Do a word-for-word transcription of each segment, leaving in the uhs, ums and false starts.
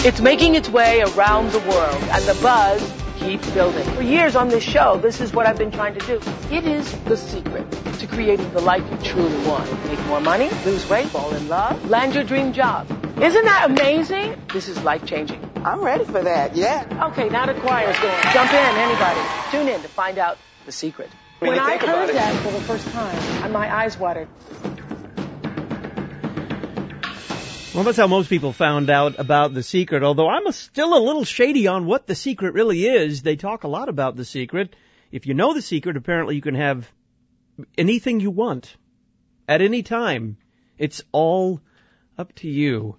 It's making its way around the world, and the buzz keeps building. For years on this show, this is what I've been trying to do. It is the secret to creating the life you truly want. Make more money, lose weight, fall in love, land your dream job. Isn't that amazing? This is life-changing. I'm ready for that, yeah. Okay, now the choir's going. Jump in, anybody. Tune in to find out the secret. When, when you I think about heard it. that for the first time, and my eyes watered. Well, that's how most people found out about The Secret, although I'm a, still a little shady on what The Secret really is. They talk a lot about The Secret. If you know The Secret, apparently you can have anything you want at any time. It's all up to you.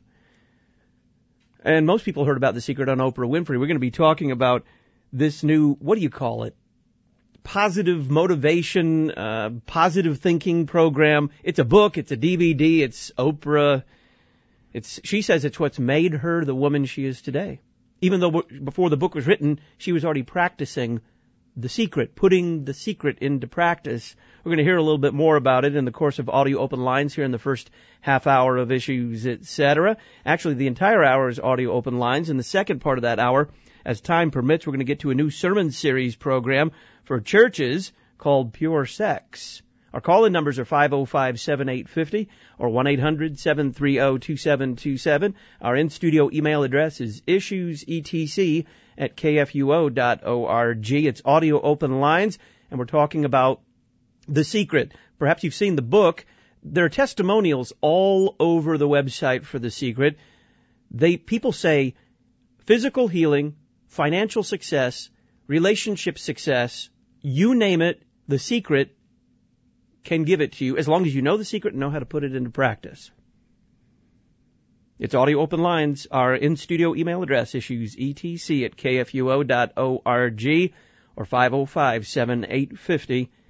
And most people heard about The Secret on Oprah Winfrey. We're going to be talking about this new, what do you call it? Positive motivation, uh, positive thinking program. It's a book, it's a D V D, it's Oprah. It's, she says it's what's made her the woman she is today. Even though before the book was written, she was already practicing The Secret, putting The Secret into practice. We're going to hear a little bit more about it in the course of Audio Open Lines here in the first half hour of Issues, et cetera. Actually, the entire hour is Audio Open Lines. In the second part of that hour, as time permits, we're going to get to a new sermon series program for churches called Pure Sex. Our call-in numbers are five oh five, seven eight five oh or one eight hundred, seven three oh, two seven two seven. Our in-studio email address is issuesetc at k f u o dot org. It's Audio Open Lines, and we're talking about The Secret. Perhaps you've seen the book. There are testimonials all over the website for The Secret. They people say physical healing, financial success, relationship success, you name it, The Secret can give it to you as long as you know the secret and know how to put it into practice. It's Audio Open Lines. Our in-studio email address, issuesetc at k f u o dot org or five oh five, seven eight five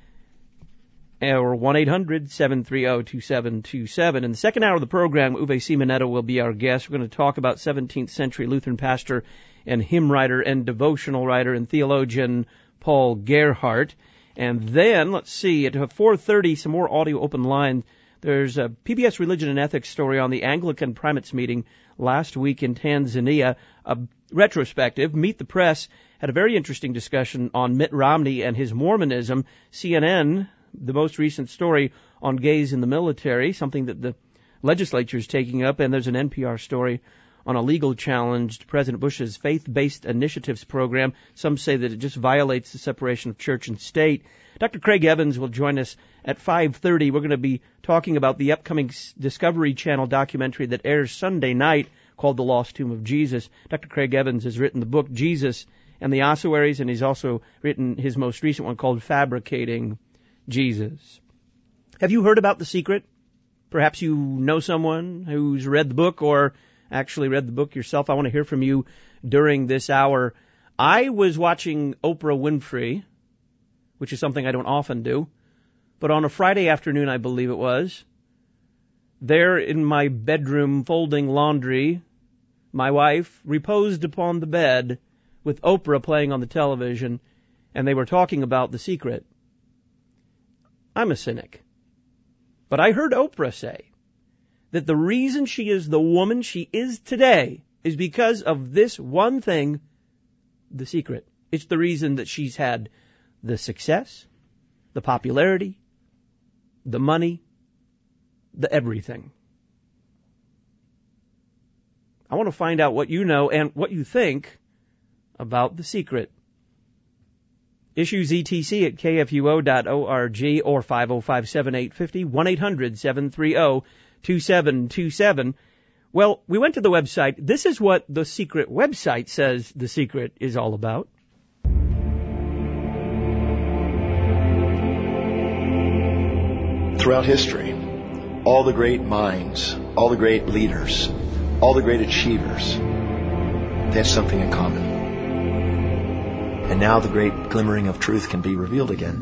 oh or one eight hundred, seven three oh, two seven two seven. In the second hour of the program, Uwe Simonetto will be our guest. We're going to talk about seventeenth century Lutheran pastor and hymn writer and devotional writer and theologian Paul Gerhardt. And then, let's see, at four thirty, some more Audio Open Line. There's a P B S Religion and Ethics story on the Anglican Primates meeting last week in Tanzania. A retrospective. Meet the Press had a very interesting discussion on Mitt Romney and his Mormonism. C N N, the most recent story on gays in the military, something that the legislature is taking up. And there's an N P R story on a legal challenge to President Bush's faith-based initiatives program. Some say that it just violates the separation of church and state. Doctor Craig Evans will join us at five thirty. We're going to be talking about the upcoming Discovery Channel documentary that airs Sunday night called The Lost Tomb of Jesus. Doctor Craig Evans has written the book Jesus and the Ossuaries, and he's also written his most recent one called Fabricating Jesus. Have you heard about The Secret? Perhaps you know someone who's read the book or actually read the book yourself. I want to hear from you during this hour. I was watching Oprah Winfrey, which is something I don't often do, but on a Friday afternoon, I believe it was, there in my bedroom folding laundry, my wife reposed upon the bed with Oprah playing on the television, and they were talking about The Secret. I'm a cynic, but I heard Oprah say that the reason she is the woman she is today is because of this one thing, The Secret. It's the reason that she's had the success, the popularity, the money, the everything. I want to find out what you know and what you think about The Secret. IssuesETC at k f u o dot org or five oh five, seven eight five oh, one eight hundred, seven three oh, two seven two seven. Well, we went to the website. This is what The Secret website says The Secret is all about. Throughout history, all the great minds, all the great leaders, all the great achievers, they have something in common. And now the great glimmering of truth can be revealed again.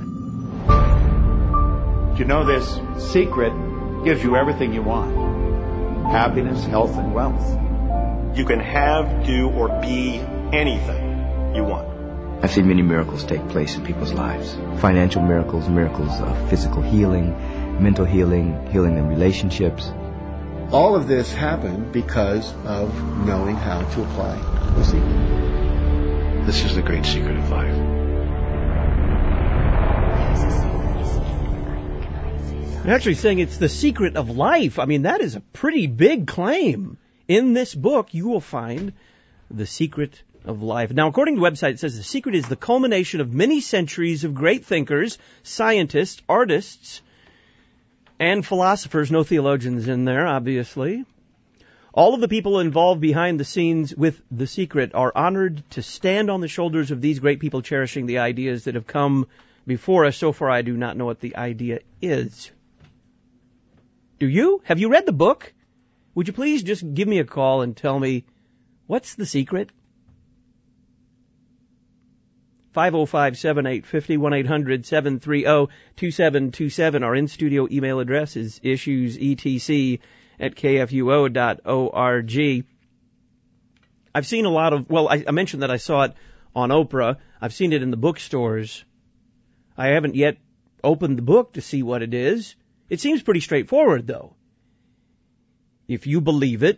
You know, this secret gives you everything you want. Happiness, health, and wealth. You can have, do, or be anything you want. I've seen many miracles take place in people's lives. Financial miracles, miracles of physical healing, mental healing, healing in relationships. All of this happened because of knowing how to apply the secret. This is the great secret of life. You're actually saying it's the secret of life. I mean, that is a pretty big claim. In this book, you will find the secret of life. Now, according to the website, it says the secret is the culmination of many centuries of great thinkers, scientists, artists, and philosophers. No theologians in there, obviously. All of the people involved behind the scenes with The Secret are honored to stand on the shoulders of these great people, cherishing the ideas that have come before us. So far, I do not know what the idea is. Do you? Have you read the book? Would you please just give me a call and tell me, what's the secret? five oh five, seven eight five oh, one eight hundred, seven three oh, two seven two seven. Our in-studio email address is issuesetc at k f u o dot org. I've seen a lot of, well, I, I mentioned that I saw it on Oprah. I've seen it in the bookstores. I haven't yet opened the book to see what it is. It seems pretty straightforward, though. If you believe it,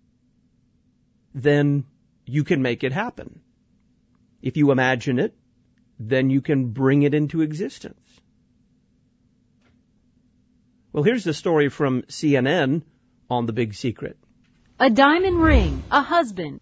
then you can make it happen. If you imagine it, then you can bring it into existence. Well, here's the story from C N N on The Big Secret. A diamond ring, a husband,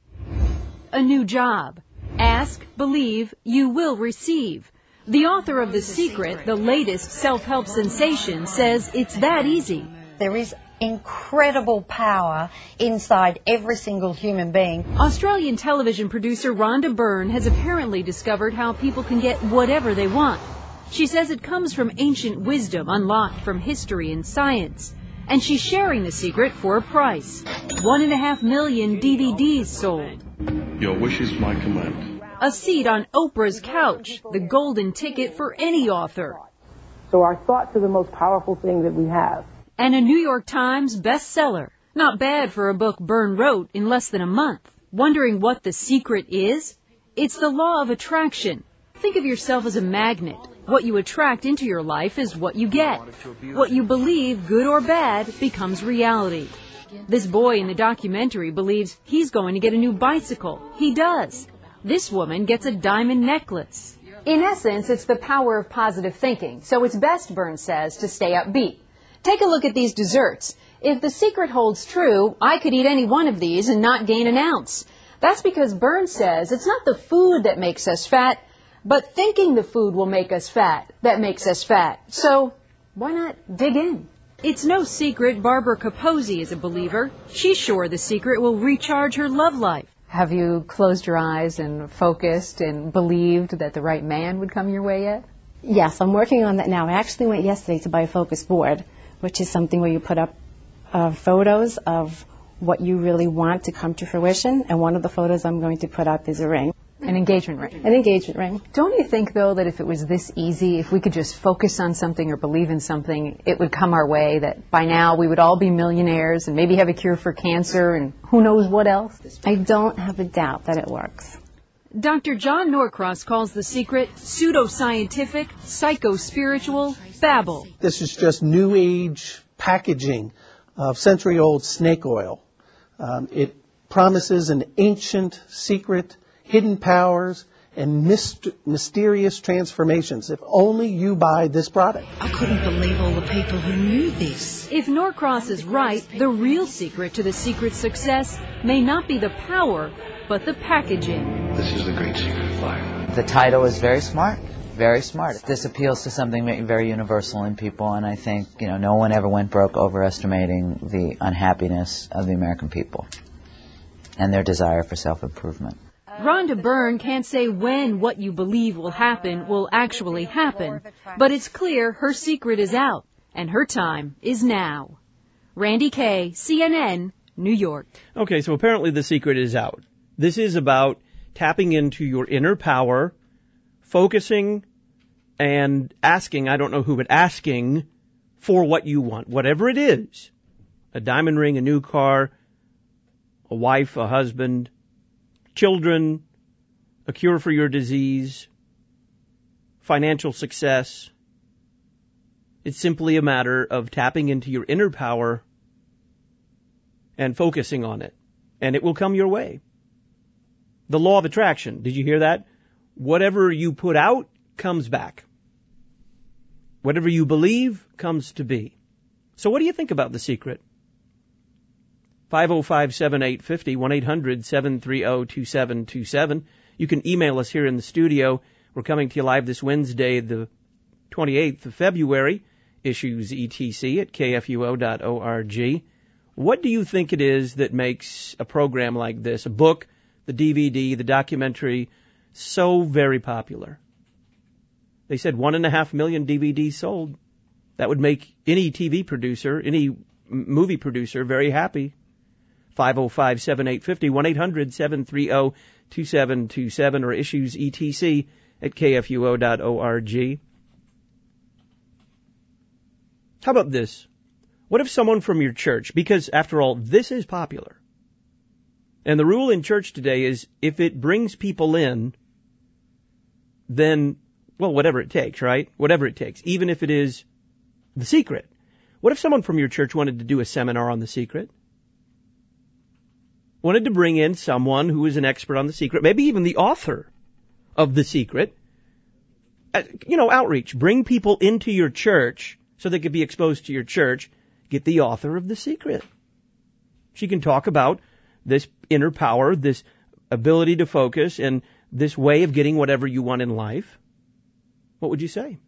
a new job. Ask, believe, you will receive. The author of The Secret, the latest self-help sensation, says it's that easy. There is incredible power inside every single human being. Australian television producer Rhonda Byrne has apparently discovered how people can get whatever they want. She says it comes from ancient wisdom unlocked from history and science. And she's sharing the secret for a price. One and a half million D V Ds sold. Your wish is my command. A seat on Oprah's couch, the golden ticket for any author. So our thoughts are the most powerful thing that we have. And a New York Times bestseller. Not bad for a book Byrne wrote in less than a month. Wondering what the secret is? It's the law of attraction. Think of yourself as a magnet. What you attract into your life is what you get. What you believe, good or bad, becomes reality. This boy in the documentary believes he's going to get a new bicycle. He does. This woman gets a diamond necklace. In essence, it's the power of positive thinking. So it's best, Byrne says, to stay upbeat. Take a look at these desserts. If the secret holds true, I could eat any one of these and not gain an ounce. That's because Byrne says it's not the food that makes us fat, but thinking the food will make us fat that makes us fat. So why not dig in? It's no secret Barbara Capozzi is a believer. She's sure the secret will recharge her love life. Have you closed your eyes and focused and believed that the right man would come your way yet? Yes, I'm working on that now. I actually went yesterday to buy a focus board, which is something where you put up uh, photos of what you really want to come to fruition. And one of the photos I'm going to put up is a ring. An engagement ring. An engagement ring. Don't you think, though, that if it was this easy, if we could just focus on something or believe in something, it would come our way, that by now we would all be millionaires and maybe have a cure for cancer and who knows what else? I don't have a doubt that it works. Doctor John Norcross calls the secret pseudoscientific, psycho-spiritual babble. This is just new age packaging of century-old snake oil. Um, it promises an ancient secret, hidden powers, and myst- mysterious transformations. If only you buy this product. I couldn't believe all the people who knew this. If Norcross is right, the real secret to the secret's success may not be the power, but the packaging. This is the great secret of life. The title is very smart. Very smart. This appeals to something very universal in people, and I think, you know, no one ever went broke overestimating the unhappiness of the American people and their desire for self-improvement. Rhonda Byrne can't say when what you believe will happen will actually happen, but it's clear her secret is out, and her time is now. Randy Kay, C N N, New York. Okay, so apparently the secret is out. This is about tapping into your inner power, focusing and asking, I don't know who, but asking for what you want, whatever it is. A diamond ring, a new car, a wife, a husband, children, a cure for your disease, financial success. It's simply a matter of tapping into your inner power and focusing on it, and it will come your way. The law of attraction. Did you hear that? Whatever you put out comes back. Whatever you believe comes to be. So what do you think about The Secret? five oh five, seven eight five oh, one eight hundred, seven three oh, two seven two seven. You can email us here in the studio. We're coming to you live this Wednesday, the twenty-eighth of February. Issues E T C at K F U O dot org. What do you think it is that makes a program like this, a book, the D V D, the documentary, so very popular? They said one and a half million D V Ds sold. That would make any T V producer, any movie producer very happy. five oh five, seven eight five oh, one eight hundred, seven three oh, two seven two seven, or issues E T C at K F U O dot org. How about this? What if someone from your church, because after all, this is popular, and the rule in church today is if it brings people in, then, well, whatever it takes, right? Whatever it takes, even if it is The Secret. What if someone from your church wanted to do a seminar on The Secret? Wanted to bring in someone who is an expert on The Secret, maybe even the author of The Secret. Uh, you know, outreach. Bring people into your church so they could be exposed to your church. Get the author of The Secret. She can talk about this inner power, this ability to focus, and this way of getting whatever you want in life. What would you say?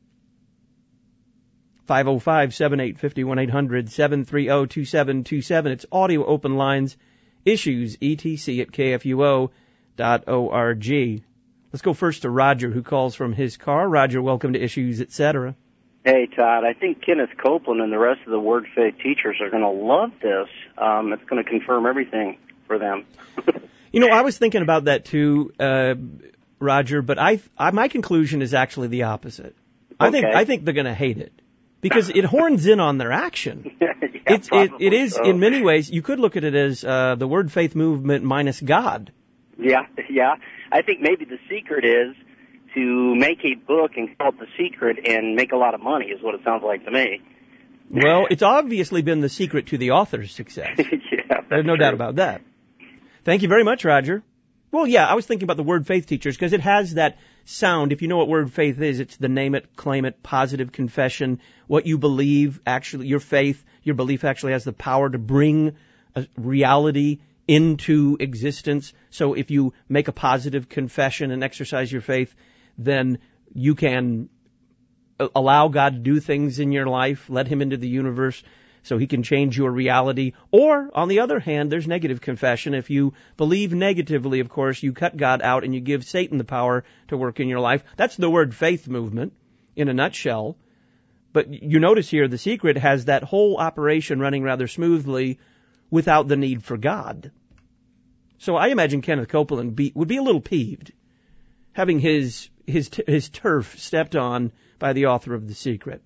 five oh five, seven eight five oh, one eight hundred, seven three oh, two seven two seven. It's audio open lines. Issues, E T C at K F U O dot org. Let's go first to Roger, who calls from his car. Roger, welcome to Issues, et cetera. Hey, Todd. I think Kenneth Copeland and the rest of the Word Faith teachers are going to love this. Um, it's going to confirm everything for them. You know, I was thinking about that too, uh, Roger, but I, I, my conclusion is actually the opposite. I Okay. think I think they're going to hate it because it horns in on their action. yeah, it's it, it is so. in many ways. You could look at it as uh, the Word Faith movement minus God. Yeah, yeah. I think maybe the secret is to make a book and call it The Secret and make a lot of money is what it sounds like to me. Well, it's obviously been the secret to the author's success. yeah, There's no true. doubt about that. Thank you very much, Roger. Well, yeah, I was thinking about the Word Faith teachers because it has that sound. If you know what Word Faith is, it's the name it, claim it, positive confession. What you believe, actually, your faith, your belief actually has the power to bring a reality into existence. So if you make a positive confession and exercise your faith, then you can allow God to do things in your life, let Him into the universe so He can change your reality. Or, on the other hand, there's negative confession. If you believe negatively, of course, you cut God out and you give Satan the power to work in your life. That's the Word Faith movement in a nutshell. But you notice here the secret has that whole operation running rather smoothly without the need for God. So I imagine Kenneth Copeland be, would be a little peeved having his his his turf stepped on by the author of The Secret.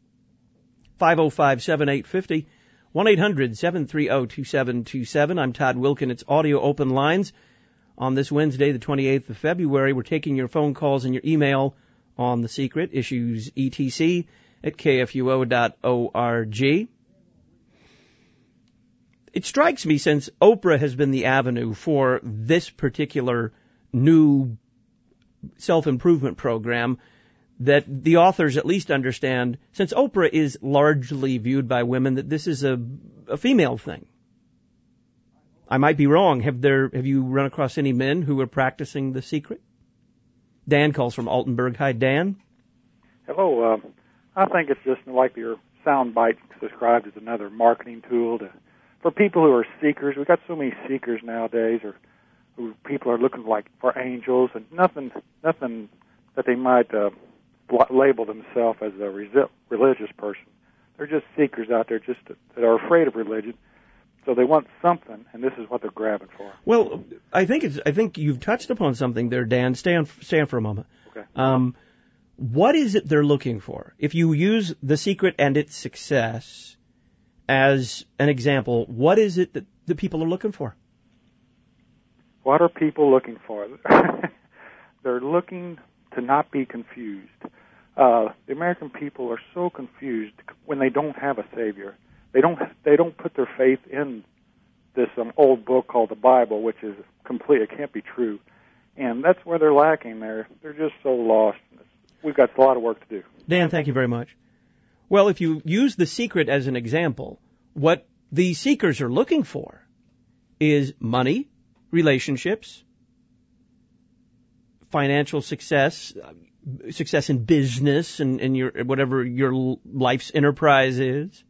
five oh five, seven eight five oh, one eight hundred, seven three oh, two seven two seven. I'm Todd Wilken. It's Audio Open Lines. On this Wednesday, the twenty-eighth of February, we're taking your phone calls and your email on The Secret, issues E T C at K F U O dot org. It strikes me, since Oprah has been the avenue for this particular new self-improvement program, that the authors at least understand, since Oprah is largely viewed by women, that this is a, a female thing. I might be wrong. Have there have you run across any men who are practicing The Secret? Dan calls from Altenburg. Hi, Dan. Hello. Uh, I think it's just like your sound bite described as another marketing tool to, for people who are seekers. We've got so many seekers nowadays, or who people are looking like for angels, and nothing, nothing that they might uh, label themselves as a resi- religious person. They're just seekers out there, just to, that are afraid of religion. So they want something, and this is what they're grabbing for. Well, I think it's. I think you've touched upon something there, Dan. Stay on, stay on for a moment. Okay. Um, what is it they're looking for? If you use The Secret and its success as an example, what is it that the people are looking for? What are people looking for? They're looking to not be confused. Uh, the American people are so confused when they don't have a savior. They don't. They don't put their faith in this um, old book called the Bible, which is complete. It can't be true. And that's where they're lacking. They're, they're just so lost. We've got a lot of work to do. Dan, thank you very much. Well, if you use The Secret as an example, what the seekers are looking for is money, relationships, financial success, success in business and, and your whatever your life's enterprise is.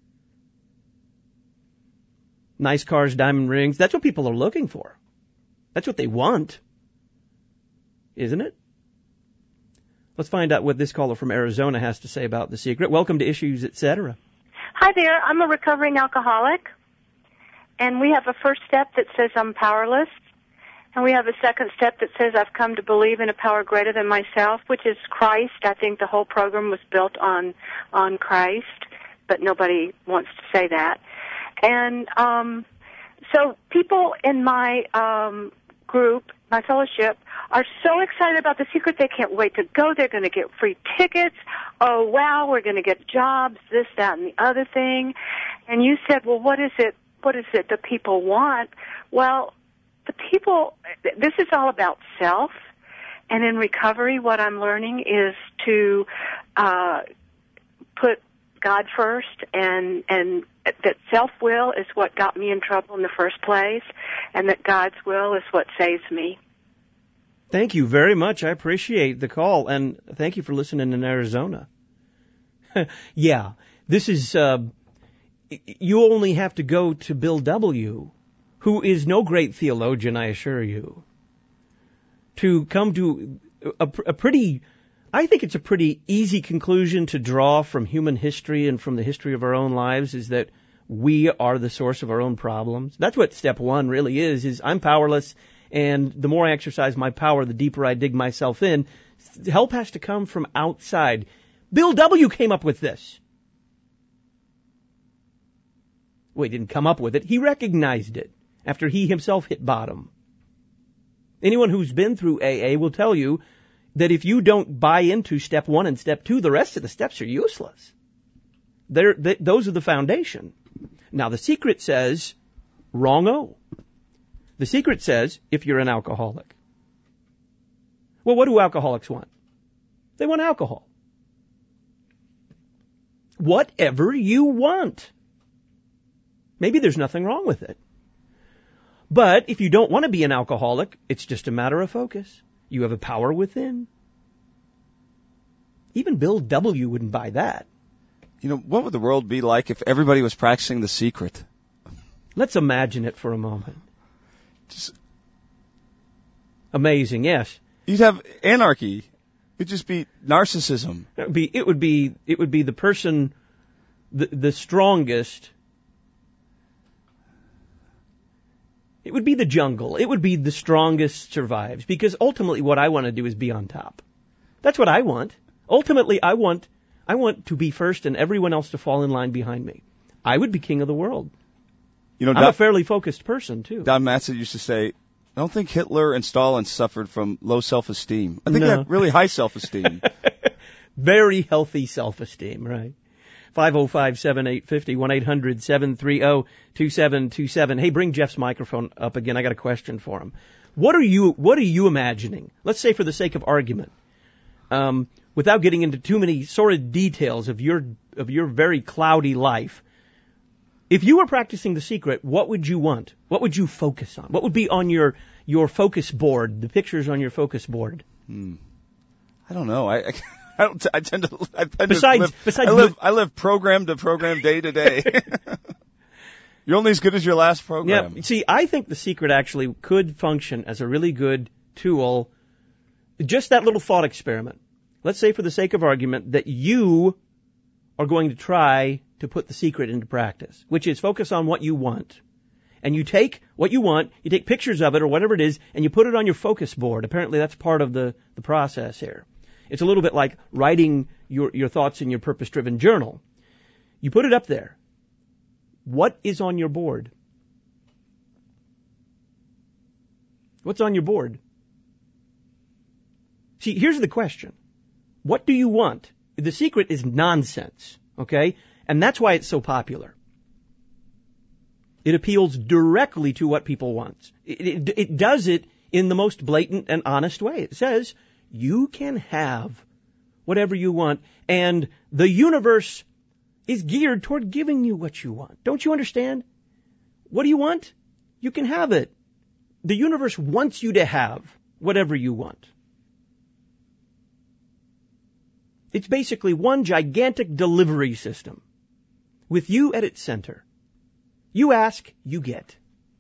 Nice cars, diamond rings. That's what people are looking for. That's what they want. Isn't it? Let's find out what this caller from Arizona has to say about The Secret. Welcome to Issues, et cetera. Hi there. I'm a recovering alcoholic, and we have a first step that says I'm powerless, and we have a second step that says I've come to believe in a power greater than myself, which is Christ. I think the whole program was built on on Christ, but nobody wants to say that. And um, so people in my um, group, my fellowship, are so excited about The Secret they can't wait to go. They're going to get free tickets. Oh, wow, we're going to get jobs, this, that, and the other thing. And you said, well, what is it, what is it that people want? Well, the people, this is all about self. And in recovery, what I'm learning is to uh, put God first, and, and that self-will is what got me in trouble in the first place, and that God's will is what saves me. Thank you very much. I appreciate the call, and thank you for listening in Arizona. Yeah, this is, uh, you only have to go to Bill W., who is no great theologian, I assure you, to come to a, a pretty, I think it's a pretty easy conclusion to draw from human history and from the history of our own lives, is that we are the source of our own problems. That's what step one really is, is I'm powerless. And the more I exercise my power, the deeper I dig myself in. Help has to come from outside. Bill W. came up with this. Well, he didn't come up with it. He recognized it after he himself hit bottom. Anyone who's been through A A will tell you that if you don't buy into step one and step two, the rest of the steps are useless. They're, they, those are the foundation. Now, The Secret says, wrong-o. The Secret says, if you're an alcoholic. Well, what do alcoholics want? They want alcohol. Whatever you want. Maybe there's nothing wrong with it. But if you don't want to be an alcoholic, it's just a matter of focus. You have a power within. Even Bill W. wouldn't buy that. You know, what would the world be like if everybody was practicing The Secret? Let's imagine it for a moment. Just amazing, yes. You'd have anarchy. It'd just be narcissism. It would be, it would be, it would be the person, the, the strongest. It would be the jungle. It would be the strongest survives. Because ultimately what I want to do is be on top. That's what I want. Ultimately I want, I want to be first and everyone else to fall in line behind me. I would be king of the world. You know, I'm Don, a fairly focused person, too. Don Matzett used to say, I don't think Hitler and Stalin suffered from low self-esteem. I think no. They had really high self-esteem. Very healthy self-esteem, right? five oh five, seven eight five oh, one eight hundred, seven three oh, two seven two seven. Hey, bring Jeff's microphone up again. I got a question for him. What are you, what are you imagining? Let's say for the sake of argument, um, without getting into too many sordid details of your, of your very cloudy life, if you were practicing The Secret, what would you want? What would you focus on? What would be on your, your focus board, the pictures on your focus board? Hmm. I don't know. I, I, I, don't, I tend to, I tend besides, to live, besides I live, I live program to program, day to day. You're only as good as your last program. Yeah. See, I think The Secret actually could function as a really good tool. Just that little thought experiment. Let's say for the sake of argument that you are going to try to put The Secret into practice, which is focus on what you want. And you take what you want, you take pictures of it or whatever it is, and you put it on your focus board. Apparently that's part of the, the process here. It's a little bit like writing your, your thoughts in your purpose-driven journal. You put it up there. What is on your board? What's on your board? See, here's the question. What do you want? The Secret is nonsense, okay? And that's why it's so popular. It appeals directly to what people want. It, it, it does it in the most blatant and honest way. It says, you can have whatever you want, and the universe is geared toward giving you what you want. Don't you understand? What do you want? You can have it. The universe wants you to have whatever you want. It's basically one gigantic delivery system with you at its center. You ask, you get.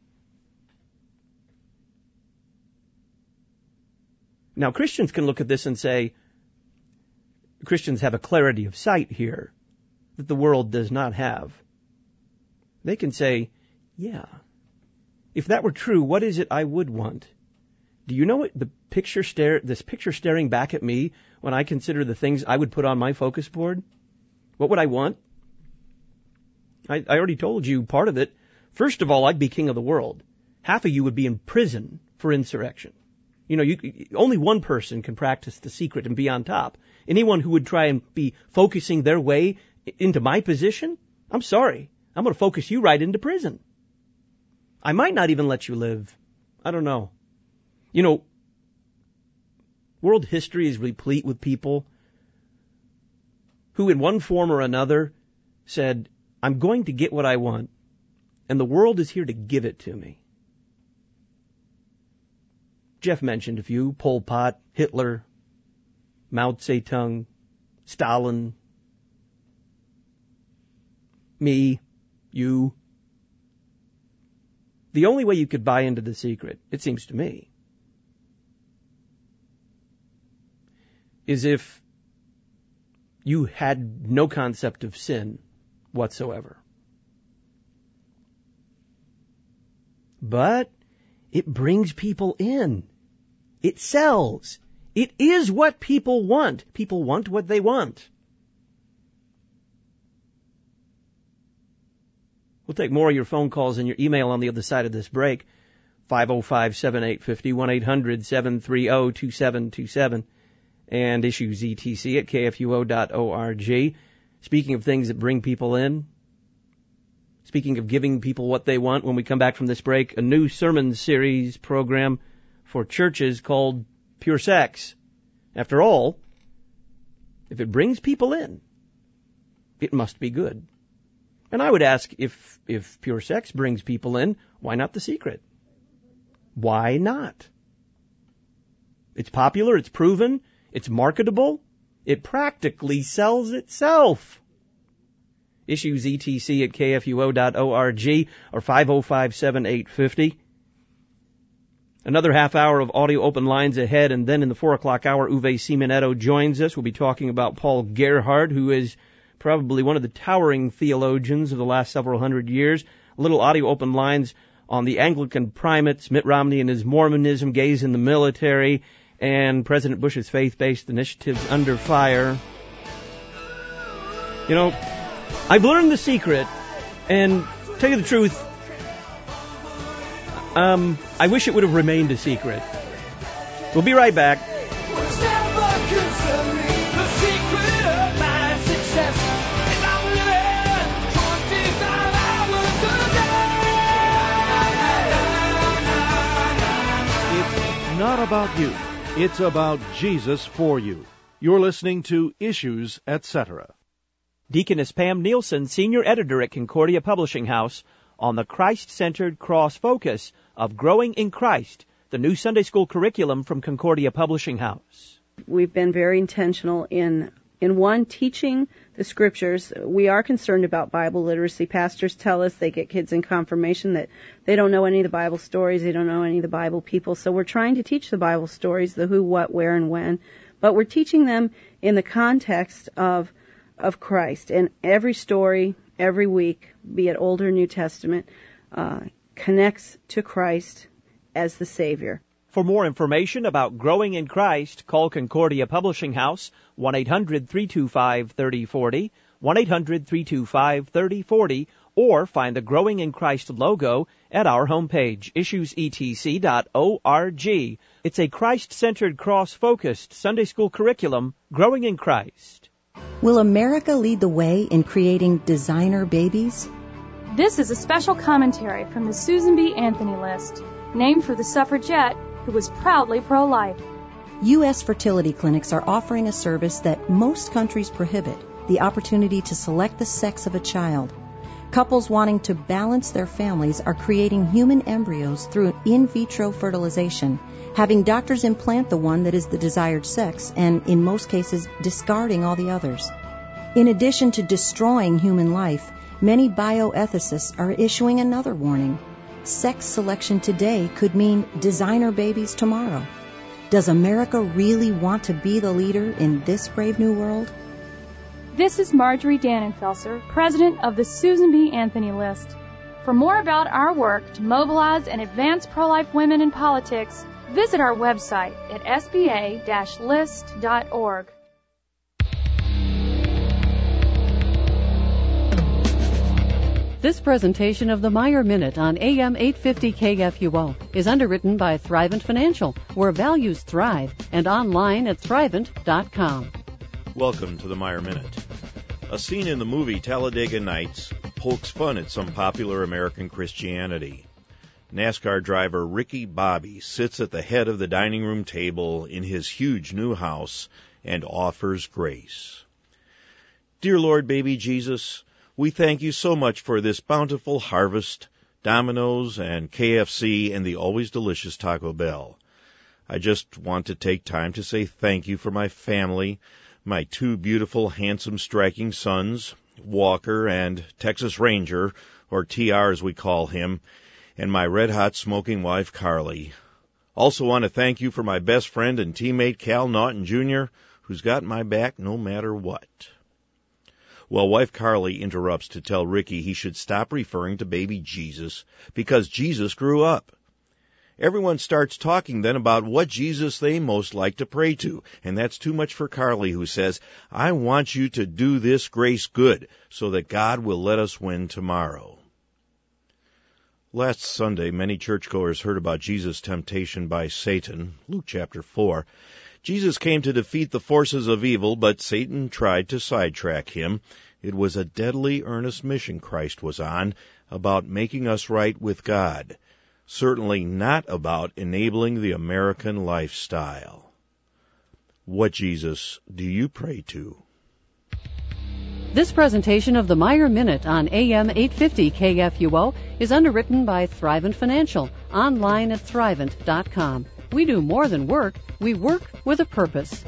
Now, Christians can look at this and say, Christians have a clarity of sight here that the world does not have. They can say, yeah, if that were true, what is it I would want? Do you know what the picture stare, this picture staring back at me when I consider the things I would put on my focus board? What would I want? I, I already told you part of it. First of all, I'd be king of the world. Half of you would be in prison for insurrection. You know, you, only one person can practice the secret and be on top. Anyone who would try and be focusing their way into my position, I'm sorry. I'm going to focus you right into prison. I might not even let you live. I don't know. You know, world history is replete with people who in one form or another said, I'm going to get what I want, and the world is here to give it to me. Jeff mentioned a few: Pol Pot, Hitler, Mao Zedong, Stalin, me, you. The only way you could buy into the secret, it seems to me, is if you had no concept of sin whatsoever. But it brings people in. It sells. It is what people want. People want what they want. We'll take more of your phone calls and your email on the other side of this break. five oh five, seven eight five oh, one eight hundred, seven three oh, two seven two seven. And issues E T C at K F U O dot org. Speaking of things that bring people in, speaking of giving people what they want, when we come back from this break, a new sermon series program for churches called Pure Sex. After all, if it brings people in, it must be good. And I would ask, if if Pure Sex brings people in, why not The Secret? Why not? It's popular, it's proven, it's marketable, it practically sells itself. Issues E T C at K F U O dot org or five oh five, seven eight five oh. Another half hour of audio open lines ahead, and then in the four o'clock hour, Uwe Simonetto joins us. We'll be talking about Paul Gerhardt, who is probably one of the towering theologians of the last several hundred years. A little audio open lines on the Anglican primates, Mitt Romney and his Mormonism, gays in the military, and President Bush's faith-based initiatives under fire. You know, I've learned the secret, and to tell you the truth, um, I wish it would have remained a secret. We'll be right back. It's not about you. It's about Jesus for you. You're listening to Issues, et cetera. Deaconess Pam Nielsen, Senior Editor at Concordia Publishing House, on the Christ-centered cross-focus of Growing in Christ, the new Sunday school curriculum from Concordia Publishing House. We've been very intentional in, in one, teaching the Scriptures. We are concerned about Bible literacy. Pastors tell us they get kids in confirmation that they don't know any of the Bible stories, they don't know any of the Bible people. So we're trying to teach the Bible stories, the who, what, where, and when. But we're teaching them in the context of of Christ. And every story, every week, be it Old or New Testament, uh, connects to Christ as the Savior. For more information about Growing in Christ, call Concordia Publishing House, one eight hundred, three two five, three oh four oh, one eight hundred, three two five, three oh four oh, or find the Growing in Christ logo at our homepage, issues E T C dot org. It's a Christ-centered, cross-focused Sunday school curriculum, Growing in Christ. Will America lead the way in creating designer babies? This is a special commentary from the Susan B. Anthony List, named for the suffragette who was proudly pro-life. U S fertility clinics are offering a service that most countries prohibit, the opportunity to select the sex of a child. Couples wanting to balance their families are creating human embryos through in vitro fertilization, having doctors implant the one that is the desired sex, and in most cases discarding all the others. In addition to destroying human life, many bioethicists are issuing another warning. Sex selection today could mean designer babies tomorrow. Does America really want to be the leader in this brave new world? This is Marjorie Dannenfelser, president of the Susan B. Anthony List. For more about our work to mobilize and advance pro-life women in politics, visit our website at s b a dash list dot org. This presentation of the Meyer Minute on A M eight fifty K F U O is underwritten by Thrivent Financial, where values thrive, and online at thrivent dot com. Welcome to the Meyer Minute. A scene in the movie Talladega Nights pokes fun at some popular American Christianity. NASCAR driver Ricky Bobby sits at the head of the dining room table in his huge new house and offers grace. Dear Lord, baby Jesus, we thank you so much for this bountiful harvest, Domino's and K F C and the always delicious Taco Bell. I just want to take time to say thank you for my family, my two beautiful, handsome, striking sons, Walker and Texas Ranger, or T R as we call him, and my red-hot smoking wife, Carly. Also want to thank you for my best friend and teammate, Cal Naughton Junior, who's got my back no matter what. Well, wife Carly interrupts to tell Ricky he should stop referring to baby Jesus because Jesus grew up. Everyone starts talking then about what Jesus they most like to pray to, and that's too much for Carly, who says, I want you to do this grace good so that God will let us win tomorrow. Last Sunday, many churchgoers heard about Jesus' temptation by Satan, Luke chapter four. Jesus came to defeat the forces of evil, but Satan tried to sidetrack him. It was a deadly, earnest mission Christ was on, about making us right with God. Certainly not about enabling the American lifestyle. What Jesus do you pray to? This presentation of the Meyer Minute on A M eight fifty K F U O is underwritten by Thrivent Financial, online at thrivent dot com. We do more than work, we work with a purpose.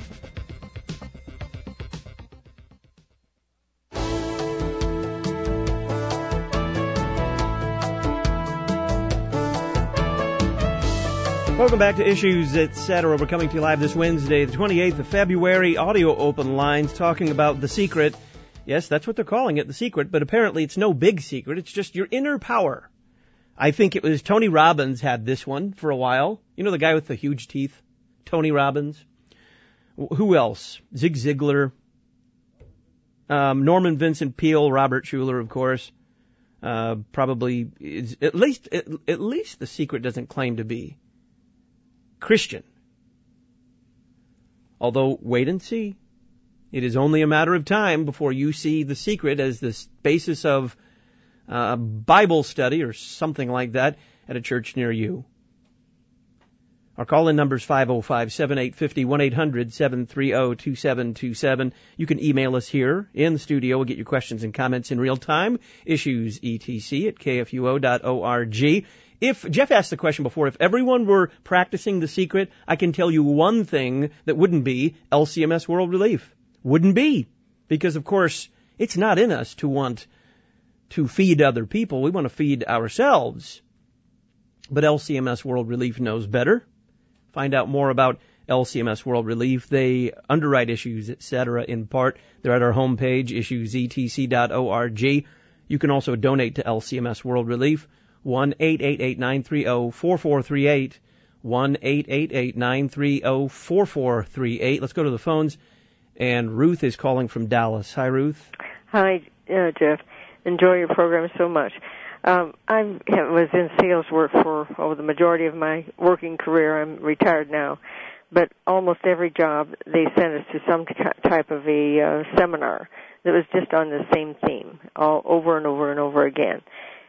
Welcome back to Issues, et cetera. We're coming to you live this Wednesday, the twenty-eighth of February. Audio open lines talking about The Secret. Yes, that's what they're calling it, The Secret, but apparently it's no big secret. It's just your inner power. I think it was Tony Robbins had this one for a while. You know the guy with the huge teeth? Tony Robbins. Who else? Zig Ziglar. Um, Norman Vincent Peale, Robert Schuller, of course. Uh, probably, is, at least, at, at least The Secret doesn't claim to be Christian. Although, wait and see. It is only a matter of time before you see The Secret as the basis of uh, Bible study or something like that at a church near you. Our call-in number is five oh five, seven eight five oh, one eight hundred, seven three oh, two seven two seven. You can email us here in the studio. We'll get your questions and comments in real time. Issues, et cetera, at k f u o dot org. If, Jeff asked the question before, if everyone were practicing The Secret, I can tell you one thing that wouldn't be L C M S World Relief. Wouldn't be. Because, of course, it's not in us to want to feed other people. We want to feed ourselves. But L C M S World Relief knows better. Find out more about L C M S World Relief. They underwrite issues, et cetera, in part. They're at our homepage, issues e t c dot org. You can also donate to L C M S World Relief. one eight eight eight, nine three zero, four four three eight. one eight eight eight, nine three zero, four four three eight. Let's go to the phones. And Ruth is calling from Dallas. Hi, Ruth. Hi, uh, Jeff. Enjoy your program so much. Um, I was in sales work for oh, the majority of my working career. I'm retired now. But almost every job, they sent us to some type of a uh, seminar that was just on the same theme, all over and over and over again.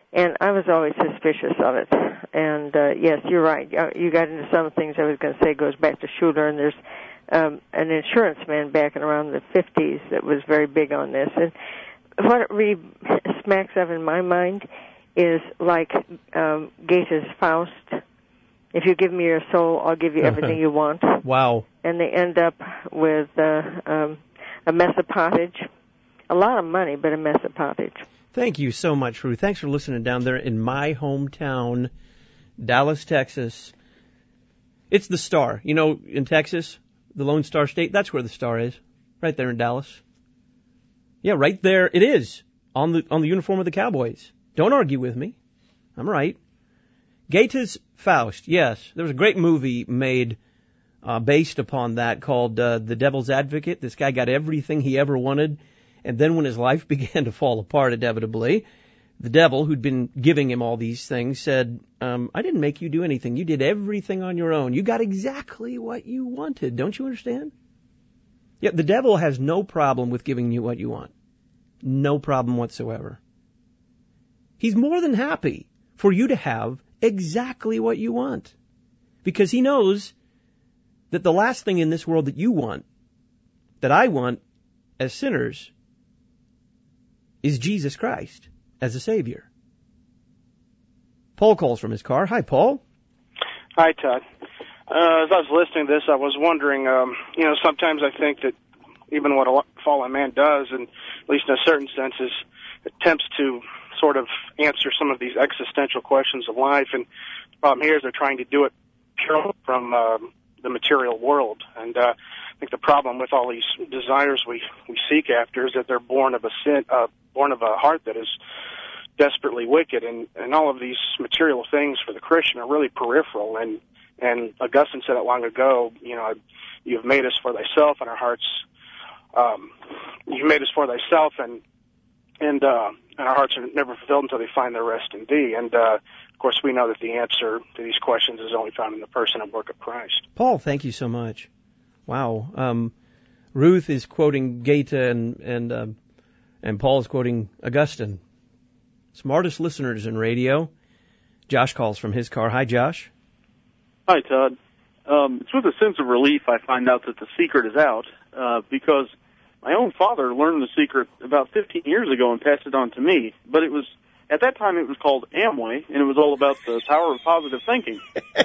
And I was always suspicious of it. And uh, yes, you're right. You got into some things I was going to say goes back to Schuler, and there's um, an insurance man back in around the fifties that was very big on this. And what it really smacks of in my mind is like um, Goethe's Faust. If you give me your soul, I'll give you everything you want. Wow. And they end up with uh, um, a mess of pottage. A lot of money, but a mess of pottage. Thank you so much, Ruth. Thanks for listening down there in my hometown, Dallas, Texas. It's the Star. You know, in Texas, the Lone Star State, that's where the Star is, right there in Dallas. Yeah, right there it is, on the on the uniform of the Cowboys. Don't argue with me. I'm right. Goethe's Faust, yes. There was a great movie made uh, based upon that called uh, The Devil's Advocate. This guy got everything he ever wanted. And then when his life began to fall apart, inevitably, the devil, who'd been giving him all these things, said, um, I didn't make you do anything. You did everything on your own. You got exactly what you wanted. Don't you understand? Yeah, the devil has no problem with giving you what you want. No problem whatsoever. He's more than happy for you to have exactly what you want. Because he knows that the last thing in this world that you want, that I want as sinners, is Jesus Christ as a Savior. Paul calls from his car. Hi, Paul. Hi, Todd. Uh, as I was listening to this, I was wondering, um, you know, sometimes I think that even what a fallen man does, and at least in a certain sense, is attempts to sort of answer some of these existential questions of life. And the problem here is they're trying to do it purely from uh, the material world. And uh, I think the problem with all these desires we, we seek after is that they're born of a sin, uh, born of a heart that is desperately wicked. And, and all of these material things for the Christian are really peripheral. And, and Augustine said it long ago, you know, you've made us for thyself, and our hearts, um, you've made us for thyself, and, and, uh, and our hearts are never fulfilled until they find their rest in thee. And, uh, of course, we know that the answer to these questions is only found in the person and work of Christ. Paul, thank you so much. Wow. Um, Ruth is quoting Goethe, and and uh, and Paul is quoting Augustine. Smartest listeners in radio. Josh calls from his car. Hi, Josh. Hi, Todd. Um, it's with a sense of relief I find out that the secret is out, uh, because my own father learned the secret about fifteen years ago and passed it on to me. But it was, at that time, it was called Amway, and it was all about the power of positive thinking.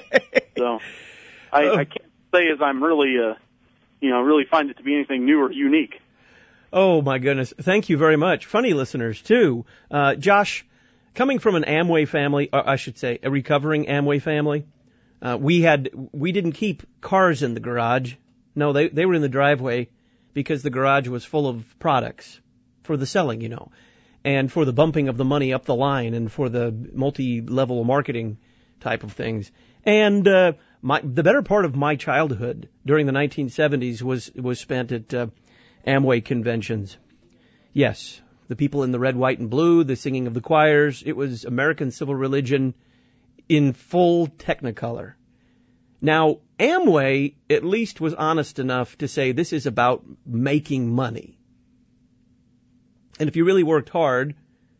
So I, I can't say as I'm really, uh, you know, really find it to be anything new or unique. Oh, my goodness. Thank you very much. Funny listeners, too. Uh, Josh, coming from an Amway family, or I should say a recovering Amway family, uh, we had, we didn't keep cars in the garage. No, they, they were in the driveway because the garage was full of products for the selling, you know, and for the bumping of the money up the line and for the multi-level marketing type of things. And, uh, my, the better part of my childhood during the nineteen seventies was, was spent at, uh, Amway conventions. Yes, the people in the red, white, and blue, the singing of the choirs. It was American civil religion in full technicolor. Now, Amway at least was honest enough to say this is about making money. And if you really worked hard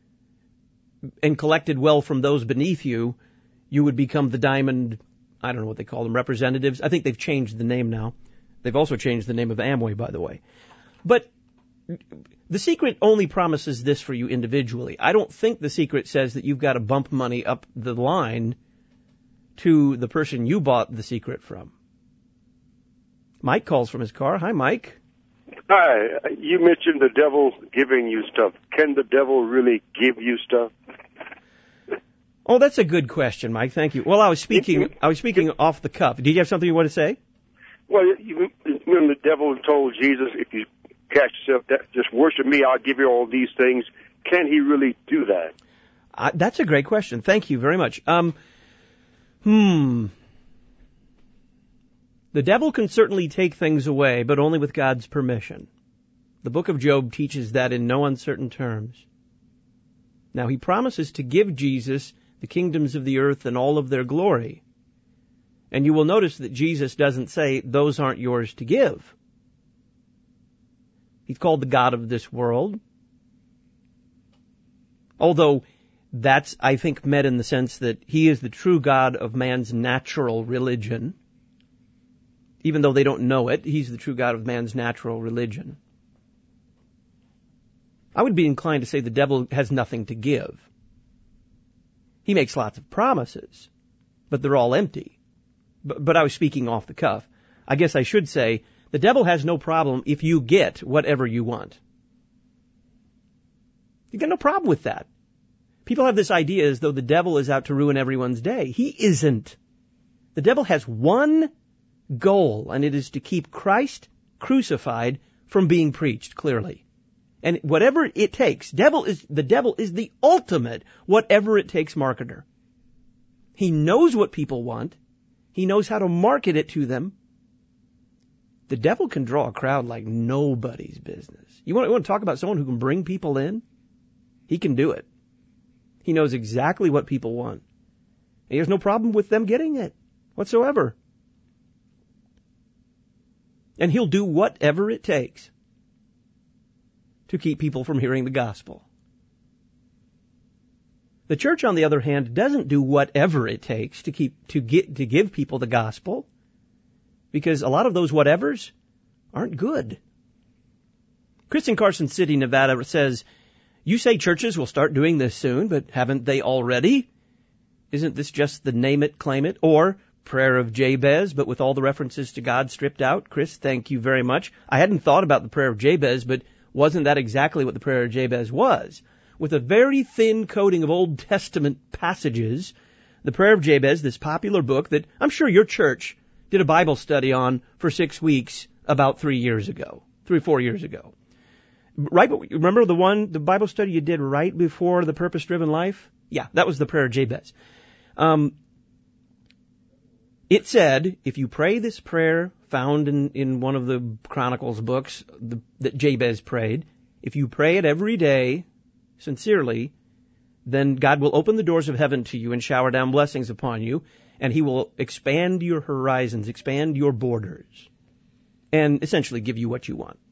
and collected well from those beneath you, you would become the diamond, I don't know what they call them, representatives. I think they've changed the name now. They've also changed the name of Amway, by the way. But the secret only promises this for you individually. I don't think the secret says that you've got to bump money up the line to the person you bought the secret from. Mike calls from his car. Hi, Mike. Hi. You mentioned the devil giving you stuff. Can the devil really give you stuff? Oh, that's a good question, Mike. Thank you. Well, I was speaking. I was speaking off the cuff. Did you have something you want to say? Well, you, when the devil told Jesus, if you cast yourself, just worship me, I'll give you all these things. Can he really do that? Uh, that's a great question. Thank you very much. Um, hmm. The devil can certainly take things away, but only with God's permission. The book of Job teaches that in no uncertain terms. Now, he promises to give Jesus the kingdoms of the earth and all of their glory. And you will notice that Jesus doesn't say, those aren't yours to give. He's called the God of this world. Although That's, I think, met in the sense that he is the true God of man's natural religion. Even though they don't know it, he's the true God of man's natural religion. I would be inclined to say the devil has nothing to give. He makes lots of promises, but they're all empty. But, but I was speaking off the cuff. I guess I should say the devil has no problem if you get whatever you want. You got no problem with that. People have this idea as though the devil is out to ruin everyone's day. He isn't. The devil has one goal, and it is to keep Christ crucified from being preached clearly. And whatever it takes, devil is the devil is the ultimate whatever it takes marketer. He knows what people want. He knows how to market it to them. The devil can draw a crowd like nobody's business. You want, you want to talk about someone who can bring people in? He can do it. He knows exactly what people want. And he has no problem with them getting it whatsoever. And he'll do whatever it takes to keep people from hearing the gospel. The church, on the other hand, doesn't do whatever it takes to keep to get to give people the gospel, because a lot of those whatevers aren't good. Chris in Carson City, Nevada says, "You say churches will start doing this soon, but haven't they already? Isn't this just the name it, claim it, or prayer of Jabez, but with all the references to God stripped out?" Chris, thank you very much. I hadn't thought about the prayer of Jabez, but wasn't that exactly what the prayer of Jabez was? With a very thin coating of Old Testament passages, the prayer of Jabez, this popular book that I'm sure your church did a Bible study on for six weeks about three years ago, three, four years ago. Right, but remember the one, the Bible study you did right before the Purpose-Driven Life? Yeah, that was the prayer of Jabez. Um, It said, if you pray this prayer found in, in one of the Chronicles books the, that Jabez prayed, if you pray it every day, sincerely, then God will open the doors of heaven to you and shower down blessings upon you, and he will expand your horizons, expand your borders, and essentially give you what you want.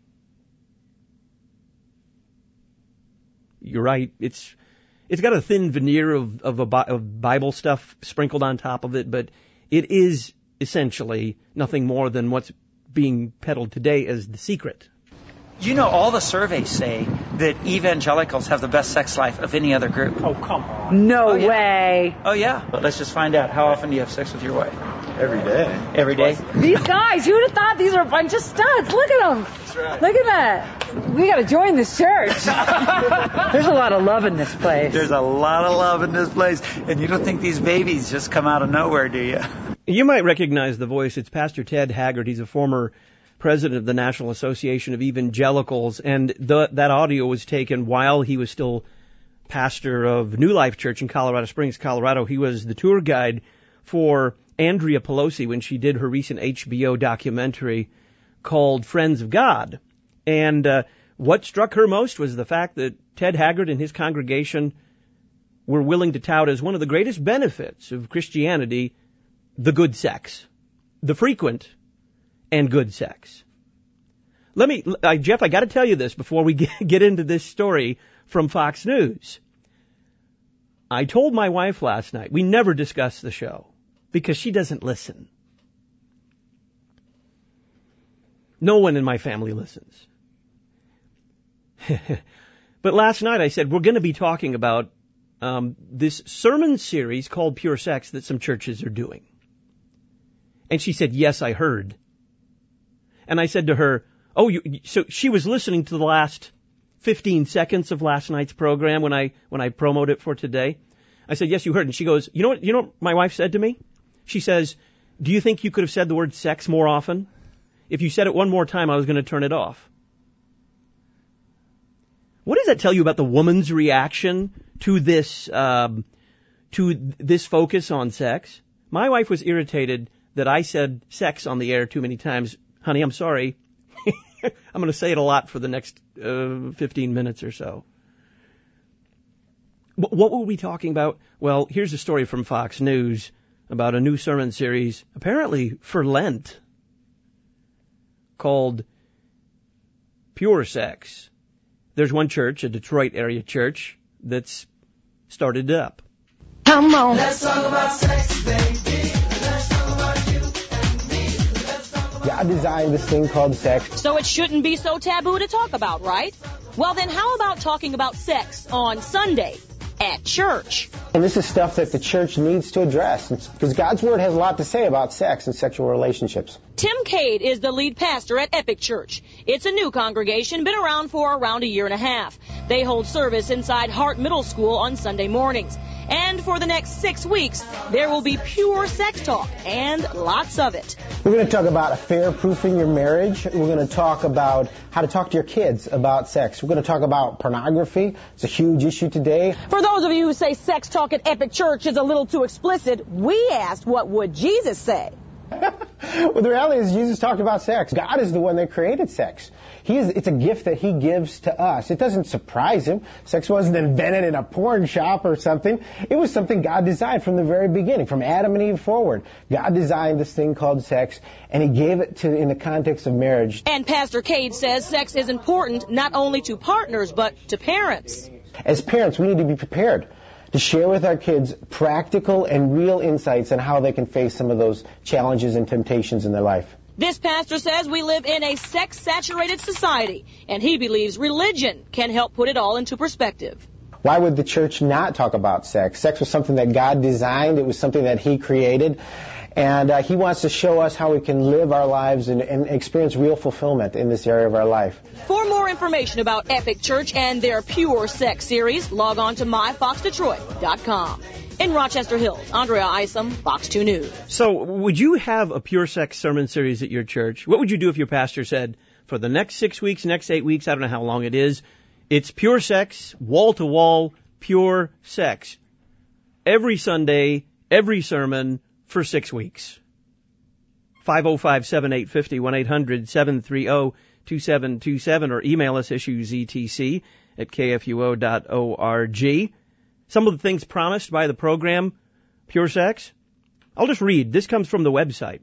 You're right. It's it's got a thin veneer of of, a, of Bible stuff sprinkled on top of it, but it is essentially nothing more than what's being peddled today as the secret. You know, all the surveys say that evangelicals have the best sex life of any other group. Oh, come on. No oh, yeah. way. Oh, yeah. But let's just find out. How often do you have sex with your wife? Every day. Every day? These guys, who would have thought these are a bunch of studs? Look at them. That's right. Look at that. We got to join this church. There's a lot of love in this place. There's a lot of love in this place. And you don't think these babies just come out of nowhere, do you? You might recognize the voice. It's Pastor Ted Haggard. He's a former president of the National Association of Evangelicals, and the, that audio was taken while he was still pastor of New Life Church in Colorado Springs, Colorado. He was the tour guide for Andrea Pelosi when she did her recent H B O documentary called Friends of God. And uh, what struck her most was the fact that Ted Haggard and his congregation were willing to tout as one of the greatest benefits of Christianity the good sex, the frequent and good sex. Let me, uh, Jeff, I got to tell you this before we get, get into this story from Fox News. I told my wife last night, we never discuss the show because she doesn't listen. No one in my family listens. But last night I said, we're going to be talking about um, this sermon series called Pure Sex that some churches are doing. And she said, yes, I heard. And I said to her, oh, you, so she was listening to the last fifteen seconds of last night's program when I, when I promoted it for today. I said, yes, you heard. And she goes, you know what, you know what my wife said to me? She says, do you think you could have said the word sex more often? If you said it one more time, I was going to turn it off. What does that tell you about the woman's reaction to this, um, to this focus on sex? My wife was irritated that I said sex on the air too many times. Honey, I'm sorry. I'm going to say it a lot for the next uh, fifteen minutes or so. W- what were we talking about? Well, here's a story from Fox News about a new sermon series, apparently for Lent, called Pure Sex. There's one church, a Detroit area church, that's started it up. Come on. Let's talk about sex, baby. Let's talk about you and me. Let's talk about God designed this thing called sex. So it shouldn't be so taboo to talk about, right? Well, then how about talking about sex on Sunday at church? And this is stuff that the church needs to address, because God's Word has a lot to say about sex and sexual relationships. Tim Cade is the lead pastor at Epic Church. It's a new congregation, been around for around a year and a half. They hold service inside Hart Middle School on Sunday mornings. And for the next six weeks, there will be pure sex talk, and lots of it. We're going to talk about affair-proofing your marriage. We're going to talk about how to talk to your kids about sex. We're going to talk about pornography. It's a huge issue today. For those of you who say sex talk at Epic Church is a little too explicit, we asked what would Jesus say? Well, the reality is Jesus talked about sex. God is the one that created sex. He is, it's a gift that he gives to us. It doesn't surprise him. Sex wasn't invented in a porn shop or something. It was something God designed from the very beginning, from Adam and Eve forward. God designed this thing called sex, and he gave it to in the context of marriage. And Pastor Cade says sex is important not only to partners, but to parents. As parents, we need to be prepared to share with our kids practical and real insights on how they can face some of those challenges and temptations in their life. This pastor says we live in a sex-saturated society, and he believes religion can help put it all into perspective. Why would the church not talk about sex? Sex was something that God designed. It was something that he created. And uh, he wants to show us how we can live our lives and, and experience real fulfillment in this area of our life. For more information about Epic Church and their Pure Sex series, log on to my fox detroit dot com. In Rochester Hills, Andrea Isom, Fox two News. So would you have a Pure Sex sermon series at your church? What would you do if your pastor said, for the next six weeks, next eight weeks, I don't know how long it is, it's pure sex, wall-to-wall, pure sex. Every Sunday, every sermon, for six weeks. five oh five, seven eight five oh, one eight hundred, seven three oh, two seven two seven, or email us issuesetc at k f u o dot org. Some of the things promised by the program, Pure Sex. I'll just read. This comes from the website.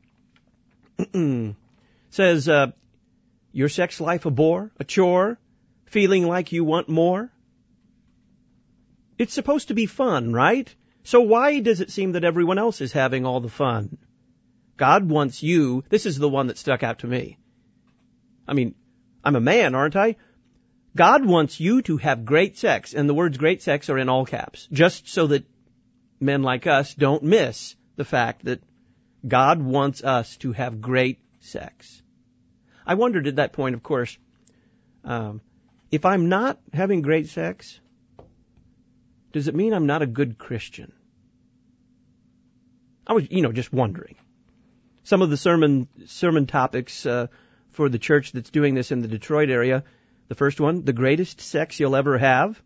Says, uh, your sex life a bore, a chore, feeling like you want more? It's supposed to be fun, right? So why does it seem that everyone else is having all the fun? God wants you, this is the one that stuck out to me. I mean, I'm a man, aren't I? God wants you to have great sex, and the words great sex are in all caps, just so that men like us don't miss the fact that God wants us to have great sex. I wondered at that point, of course, um, if I'm not having great sex, does it mean I'm not a good Christian? I was, you know, just wondering. Some of the sermon sermon topics uh, for the church that's doing this in the Detroit area. The first one, the greatest sex you'll ever have.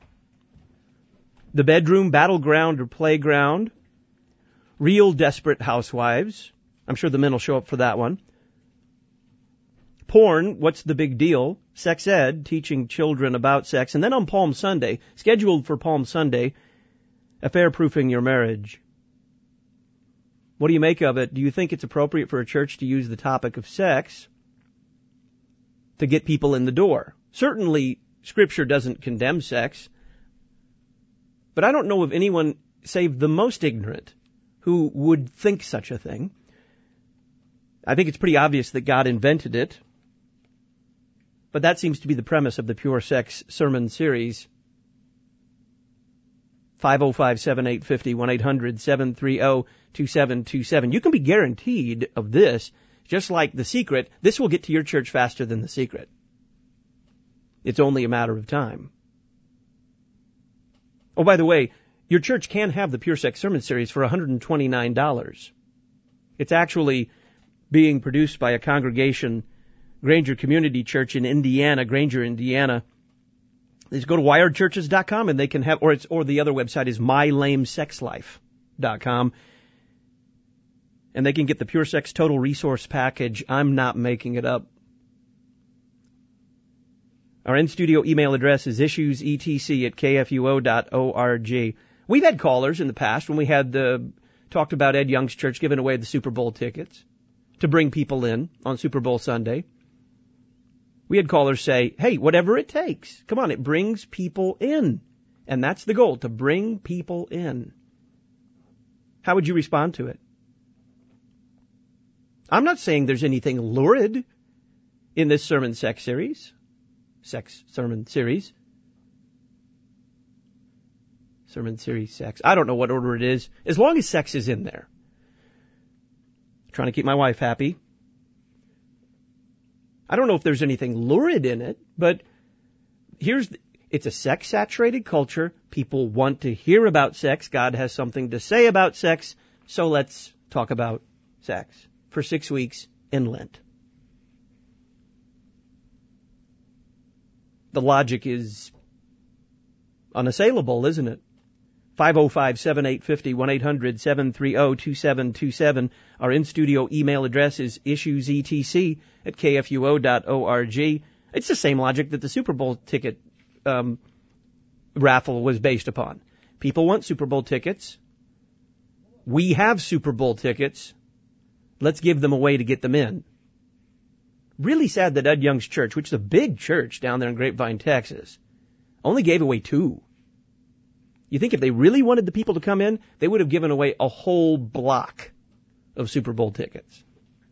The bedroom, battleground, or playground. Real desperate housewives. I'm sure the men will show up for that one. Porn, what's the big deal? Sex ed, teaching children about sex. And then on Palm Sunday, scheduled for Palm Sunday, affair-proofing your marriage. What do you make of it? Do you think it's appropriate for a church to use the topic of sex to get people in the door? Certainly, Scripture doesn't condemn sex, but I don't know of anyone, save the most ignorant, who would think such a thing. I think it's pretty obvious that God invented it, but that seems to be the premise of the Pure Sex sermon series. five oh five, seven eight five oh, one eight hundred, seven three oh, two seven two seven. You can be guaranteed of this, just like The Secret. This will get to your church faster than The Secret. It's only a matter of time. Oh, by the way, your church can have the Pure Sex sermon series for one hundred twenty-nine dollars. It's actually being produced by a congregation, Granger Community Church in Indiana, Granger, Indiana. Just go to wired churches dot com and they can have, or it's, or the other website is my lame sex life dot com. And they can get the Pure Sex Total Resource Package. I'm not making it up. Our in-studio email address is issuesetc at k f u o dot org. We've had callers in the past when we had the, talked about Ed Young's church giving away the Super Bowl tickets to bring people in on Super Bowl Sunday. We had callers say, hey, whatever it takes. Come on, it brings people in. And that's the goal, to bring people in. How would you respond to it? I'm not saying there's anything lurid in this sermon sex series. Sex sermon series. Sermon series sex. I don't know what order it is. As long as sex is in there. I'm trying to keep my wife happy. I don't know if there's anything lurid in it, but here's the, it's a sex-saturated culture. People want to hear about sex. God has something to say about sex, so let's talk about sex for six weeks in Lent. The logic is unassailable, isn't it? five oh five, seven eight five oh, one eight hundred, seven three oh, two seven two seven. Our in-studio email address is issuesetc at k f u o dot org. It's the same logic that the Super Bowl ticket um, raffle was based upon. People want Super Bowl tickets. We have Super Bowl tickets. Let's give them away to get them in. Really sad that Ed Young's church, which is a big church down there in Grapevine, Texas, only gave away two. You think if they really wanted the people to come in, they would have given away a whole block of Super Bowl tickets.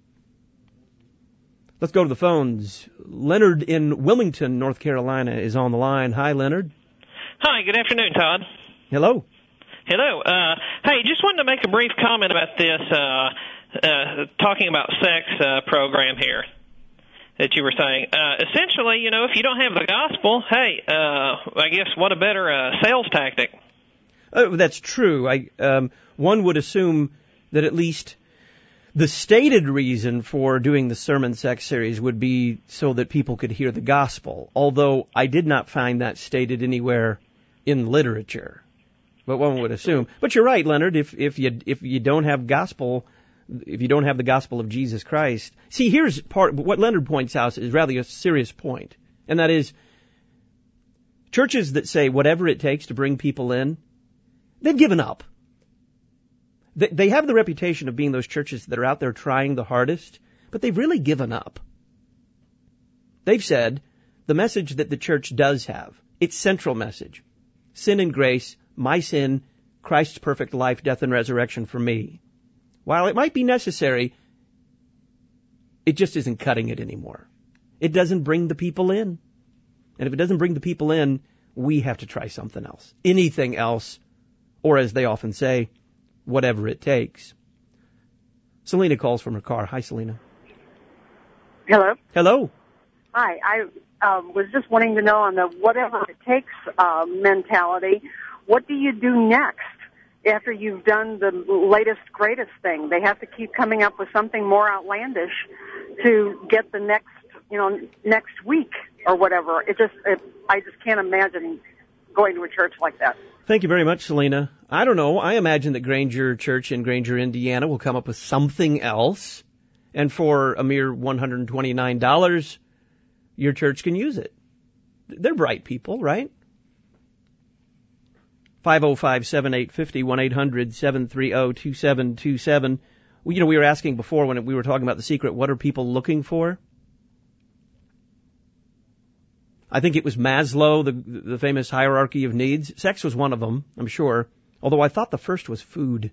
Let's go to the phones. Leonard in Wilmington, North Carolina is on the line. Hi, Leonard. Hi, good afternoon, Todd. Hello. Hello. Uh, hey, just wanted to make a brief comment about this, uh, uh, talking about sex uh, program here that you were saying. Uh, essentially, you know, if you don't have the gospel, hey, uh, I guess what a better uh, sales tactic. Oh, that's true. I, um, one would assume that at least the stated reason for doing the Sermon Sex series would be so that people could hear the gospel, although I did not find that stated anywhere in literature. But one would assume. But you're right, Leonard, if, if you, if you don't have gospel, if you don't have the gospel of Jesus Christ. See, here's part, what Leonard points out is rather a serious point, and that is churches that say whatever it takes to bring people in, they've given up. They, they have the reputation of being those churches that are out there trying the hardest, but they've really given up. They've said the message that the church does have, its central message, sin and grace, my sin, Christ's perfect life, death, and resurrection for me. While it might be necessary, it just isn't cutting it anymore. It doesn't bring the people in. And if it doesn't bring the people in, we have to try something else. Anything else, or as they often say, whatever it takes. Selena calls from her car. Hi, Selena. Hello. Hello. Hi. I um, was just wanting to know on the whatever it takes uh, mentality, what do you do next? After you've done the latest, greatest thing, they have to keep coming up with something more outlandish to get the next, you know, next week or whatever. It just, it, I just can't imagine going to a church like that. Thank you very much, Selena. I don't know. I imagine that Granger Church in Granger, Indiana will come up with something else. And for a mere one hundred twenty-nine dollars, your church can use it. They're bright people, right? five oh five, seven eight five oh, one eight hundred, seven three oh, two seven two seven. Well, you know, we were asking before when we were talking about The Secret, what are people looking for? I think it was Maslow, the, the famous hierarchy of needs. Sex was one of them, I'm sure. Although I thought the first was food.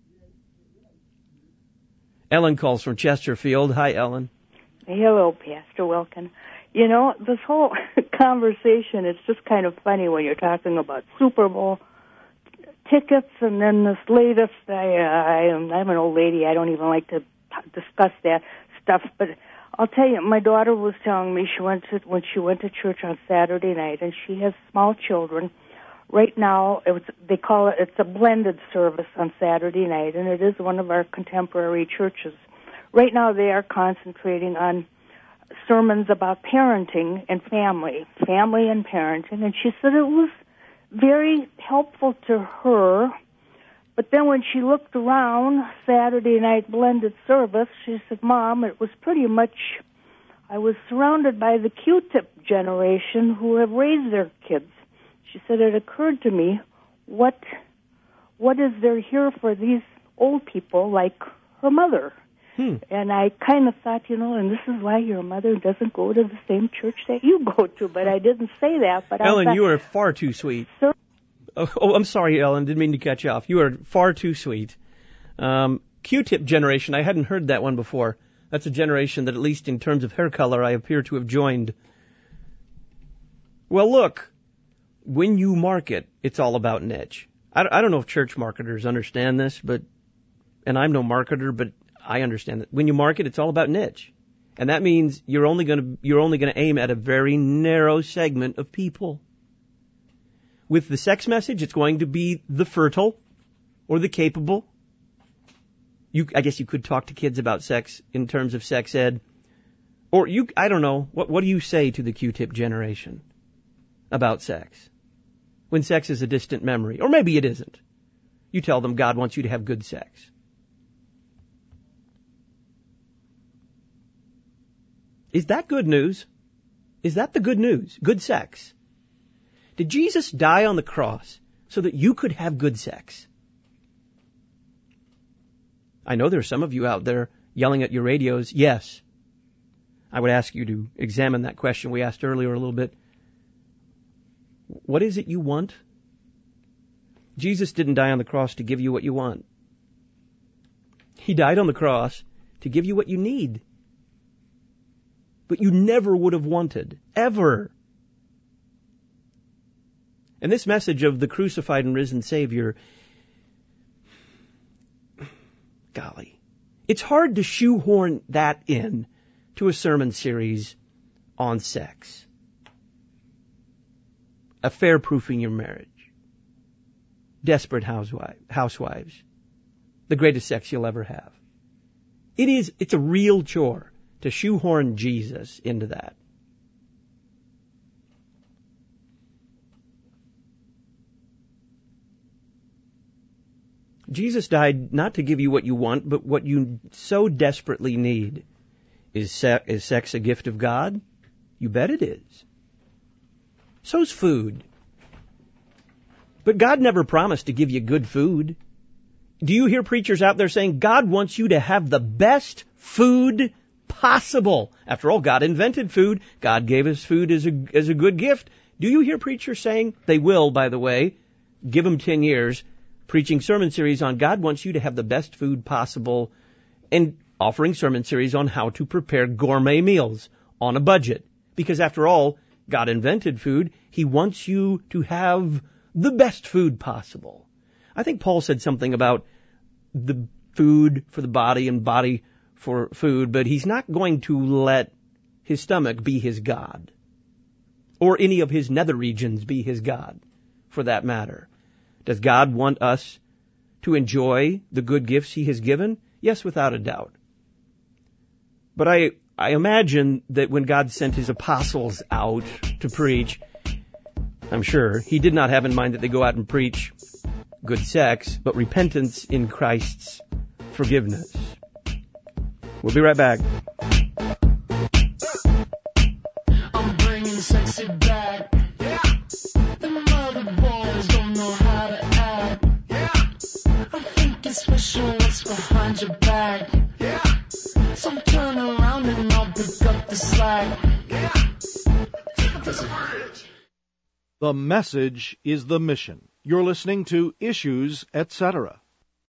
Ellen calls from Chesterfield. Hi, Ellen. Hello, Pastor Wilkin. You know, this whole conversation, it's just kind of funny when you're talking about Super Bowl tickets and then this latest, I, uh, I am, I'm an old lady, I don't even like to discuss that stuff, but I'll tell you, my daughter was telling me she went to, when she went to church on Saturday night, and she has small children. Right now, it was, they call it, it's a blended service on Saturday night, and it is one of our contemporary churches. Right now, they are concentrating on sermons about parenting and family, family and parenting, and she said it was very helpful to her. But then when she looked around Saturday night blended service, she said, Mom, it was pretty much, I was surrounded by the Q-tip generation who have raised their kids. She said, it occurred to me, what, what is there here for these old people like her mother? Hmm. And I kind of thought, you know, and this is why your mother doesn't go to the same church that you go to. But I didn't say that. But Ellen, I thought, you are far too sweet. Sir, Oh, oh, I'm sorry, Ellen. Didn't mean to cut you off. You are far too sweet. Um, Q-tip generation. I hadn't heard that one before. That's a generation that, at least in terms of hair color, I appear to have joined. Well, look, when you market, it's all about niche. I, I don't know if church marketers understand this, but, and I'm no marketer, but I understand that. When you market, it's all about niche. And that means you're only going to, you're only going to aim at a very narrow segment of people. With the sex message, it's going to be the fertile or the capable. You, I guess you could talk to kids about sex in terms of sex ed. Or you, I don't know, what, what do you say to the Q-tip generation about sex? When sex is a distant memory. Or maybe it isn't. You tell them God wants you to have good sex. Is that good news? Is that the good news? Good sex. Did Jesus die on the cross so that you could have good sex? I know there are some of you out there yelling at your radios, yes. I would ask you to examine that question we asked earlier a little bit. What is it you want? Jesus didn't die on the cross to give you what you want. He died on the cross to give you what you need. But you never would have wanted. Ever. And this message of the crucified and risen Savior, golly, it's hard to shoehorn that in to a sermon series on sex. Affair-proofing your marriage. Desperate housewives. housewives. The greatest sex you'll ever have. It is, it's a real chore to shoehorn Jesus into that. Jesus died not to give you what you want, but what you so desperately need. Is, se- is sex a gift of God? You bet it is. So's food. But God never promised to give you good food. Do you hear preachers out there saying God wants you to have the best food possible? After all, God invented food. God gave us food as a, as a good gift. Do you hear preachers saying, they will, by the way, give them ten years, preaching sermon series on God wants you to have the best food possible, and offering sermon series on how to prepare gourmet meals on a budget. Because after all, God invented food. He wants you to have the best food possible. I think Paul said something about the food for the body and body for food, but he's not going to let his stomach be his God. Or any of his nether regions be his God, for that matter. Does God want us to enjoy the good gifts he has given? Yes, without a doubt. But I, I imagine that when God sent his apostles out to preach, I'm sure he did not have in mind that they go out and preach good sex, but repentance in Christ's forgiveness. We'll be right back. I'm bringing sexy back. Yeah. The mother boys don't know how to act. Yeah. I'm thinking special what's behind your back. Yeah. So turn around and I'll pick up the slack. Yeah. The message is the mission. You're listening to Issues, et cetera.